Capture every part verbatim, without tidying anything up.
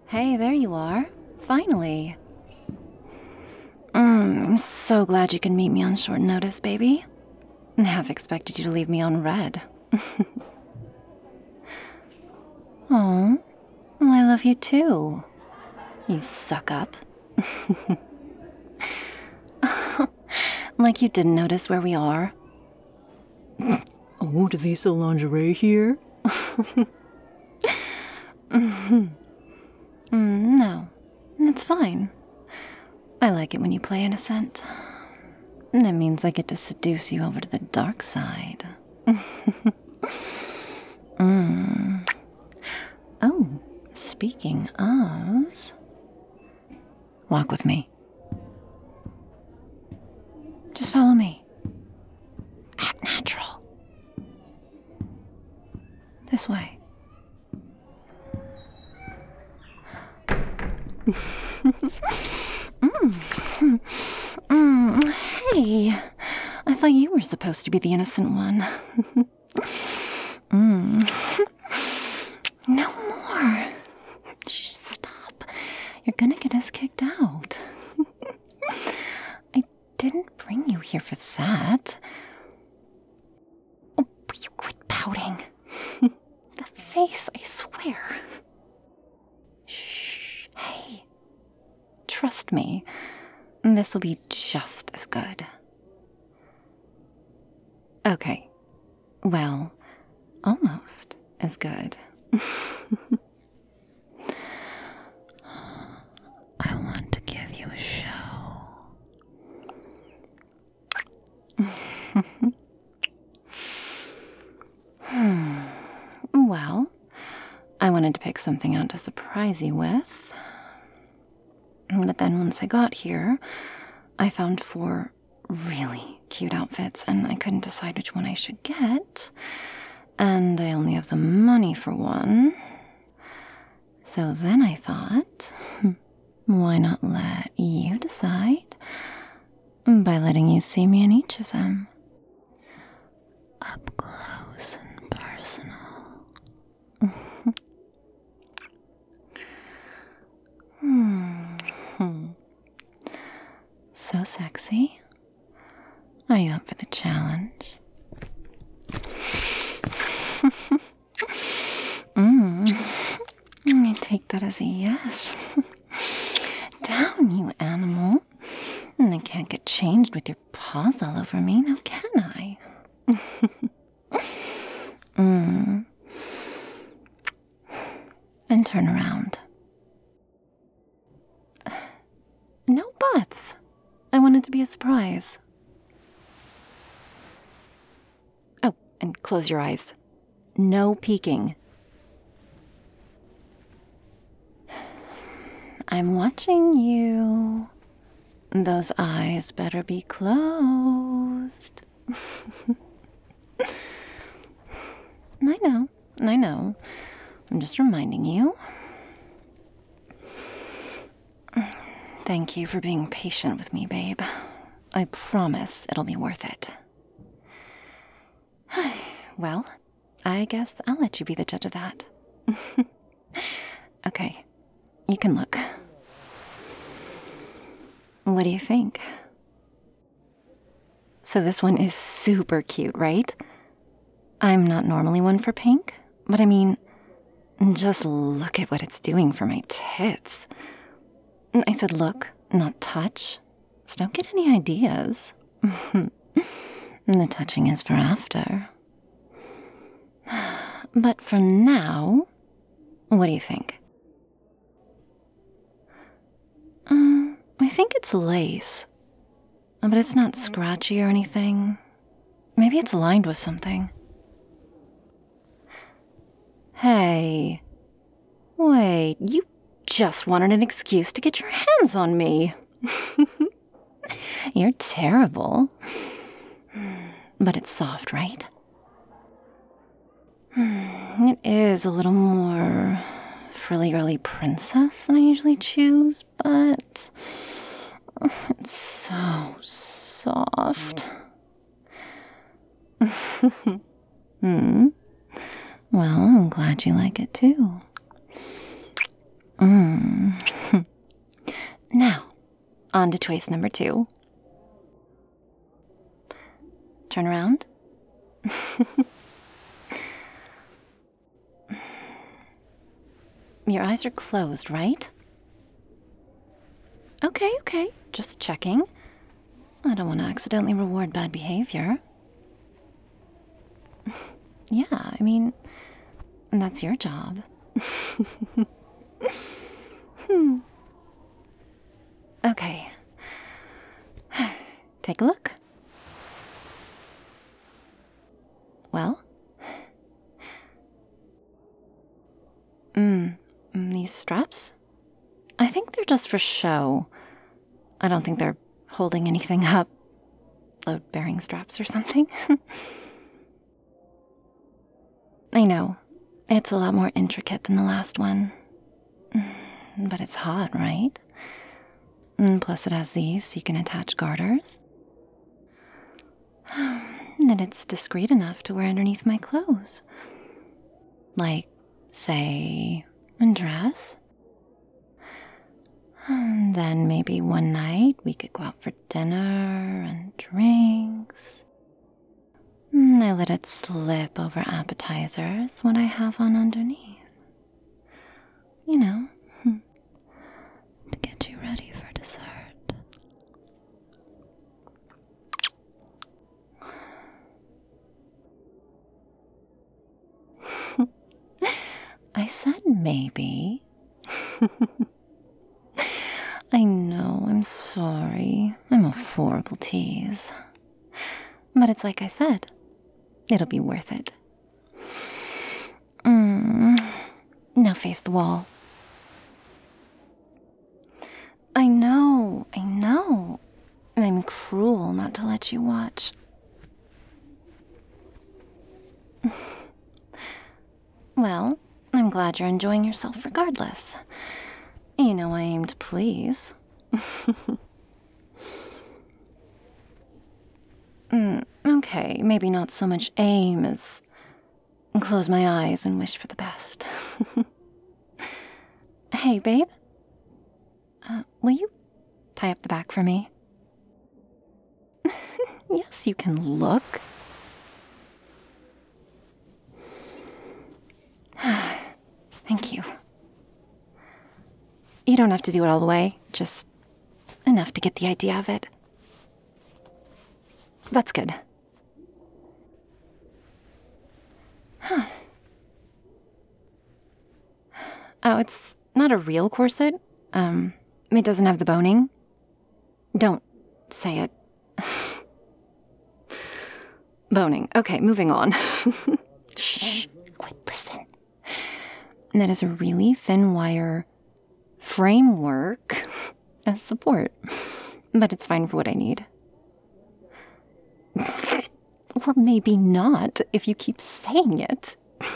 Hey, there you are. Finally. Mm, I'm so glad you can meet me on short notice, baby. Half expected you to leave me on red. Oh, well, I love you too. You suck up. Like you didn't notice where we are. Oh, do they sell lingerie here? mm-hmm. mm, no, it's fine. I like it when you play innocent. That means I get to seduce you over to the dark side. mm. Oh, speaking of... Walk with me. Just follow me. Act natural. This way. mm. Mm. Hey, I thought you were supposed to be the innocent one. mm. No more. Shh, stop. You're gonna get us kicked out. I didn't bring you here for that. Oh, will you quit pouting? The face, I swear. Shh. Hey. Trust me. This will be just as good. Okay. Well, almost as good. I want to give you a show. hmm. Well, I wanted to pick something out to surprise you with. But then once I got here, I found four really cute outfits, and I couldn't decide which one I should get. And I only have the money for one. So then I thought, why not let you decide by letting you see me in each of them? Up close and personal. hmm. So sexy. Are you up for the challenge? mm. I take that as a yes. Down, you animal. I can't get changed with your paws all over me, now can I? mm. And turn around. No buts. I want it to be a surprise. Oh, and close your eyes. No peeking. I'm watching you. Those eyes better be closed. I know, I know. I'm just reminding you. Thank you for being patient with me, babe. I promise it'll be worth it. Well, I guess I'll let you be the judge of that. Okay, you can look. What do you think? So this one is super cute, right? I'm not normally one for pink, but I mean, just look at what it's doing for my tits. I said look, not touch. So don't get any ideas. The touching is for after. But for now, what do you think? Uh, I think it's lace, but it's not scratchy or anything. Maybe it's lined with something. Hey, wait, you just wanted an excuse to get your hands on me. You're terrible. But it's soft, right? It is a little more frilly girly princess than I usually choose, but it's so soft. hmm. Well, I'm glad you like it too. Mm. On to choice number two. Turn around. Your eyes are closed, right? Okay, okay, just checking. I don't want to accidentally reward bad behavior. Yeah, I mean, that's your job. hmm. Okay. Take a look. Well? Mm, these straps? I think they're just for show. I don't think they're holding anything up. Load-bearing straps or something. I know. It's a lot more intricate than the last one. But it's hot, right? And plus it has these so you can attach garters. And it's discreet enough to wear underneath my clothes. Like, say, a dress. And then maybe one night we could go out for dinner and drinks. And I let it slip over appetizers, what I have on underneath. You know, to get you ready for dessert. I said maybe. I know, I'm sorry. I'm a horrible tease. But it's like I said, it'll be worth it. Mm. Now face the wall. I know, I know. I'm cruel not to let you watch. Well, I'm glad you're enjoying yourself regardless. You know I aim to please. mm, okay, maybe not so much aim as close my eyes and wish for the best. Hey, babe? Uh, will you tie up the back for me? Yes, you can look. Thank you. You don't have to do it all the way, just enough to get the idea of it. That's good. Huh. Oh, it's not a real corset. Um, it doesn't have the boning. Don't say it. Boning. Okay, moving on. Shh, quit, listen. That is a really thin wire framework as support, but it's fine for what I need. Or maybe not, if you keep saying it.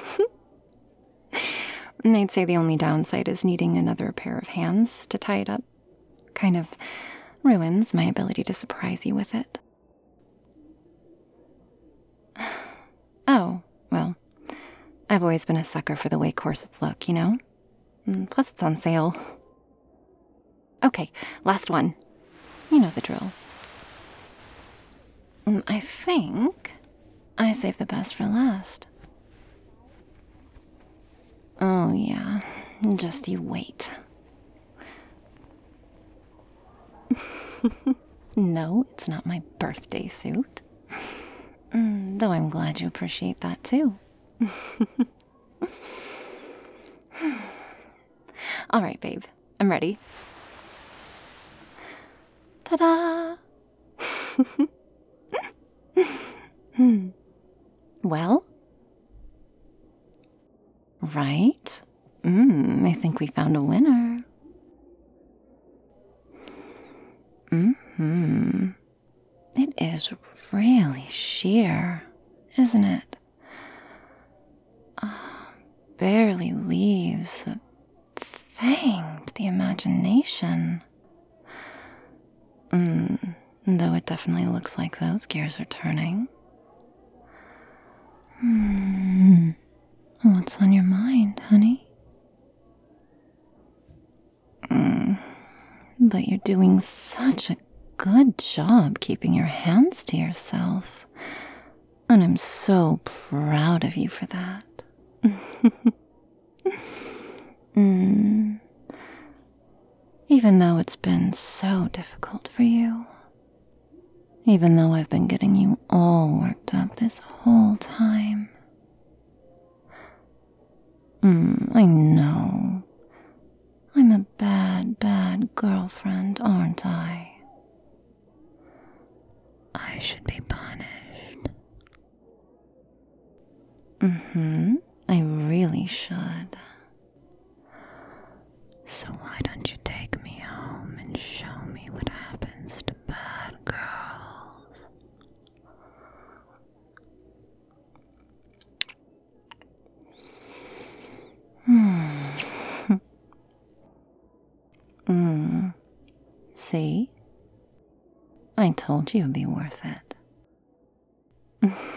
And they'd say the only downside is needing another pair of hands to tie it up. Kind of ruins my ability to surprise you with it. Oh, well, I've always been a sucker for the way corsets look, you know? Plus it's on sale. Okay, last one. You know the drill. I think I saved the best for last. Oh, yeah. Just you wait. No, it's not my birthday suit. Mm, though I'm glad you appreciate that, too. All right, babe. I'm ready. Ta-da! hmm. Well? Right? Mm, I think we found a winner. Mm-hmm. It is really sheer, isn't it? Oh, barely leaves a thing to the imagination. Mm, though it definitely looks like those gears are turning. Hmm. What's on your mind, honey? Mm, but you're doing such a good job keeping your hands to yourself. And I'm so proud of you for that. mm. Even though it's been so difficult for you. Even though I've been getting you all worked up this whole time. Mm, I know. I'm a bad, bad girlfriend, aren't I? I should be punished. Mm-hmm. I really should. So why don't you take me home and show me what happens to bad girls? Hmm. mm. See? I told you it'd be worth it.